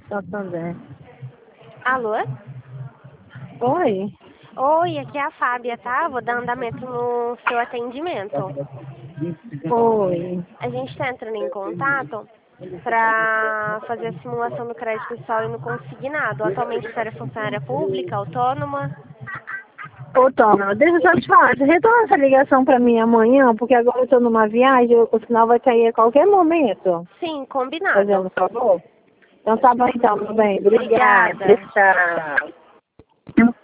Santander. Alô? Oi. Oi, aqui é a Fábia, tá? Vou dar andamento no seu atendimento. Oi. A gente está entrando em contato para fazer a simulação do crédito pessoal e no consignado. Atualmente você é funcionária pública, autônoma? Ô, Toma, deixa eu só te falar. Você retorna essa ligação pra mim amanhã, porque agora eu tô numa viagem, o sinal vai cair a qualquer momento. Sim, combinado. Fazendo favor? Então tá bom então, meu bem. Obrigada. Obrigada. Tchau.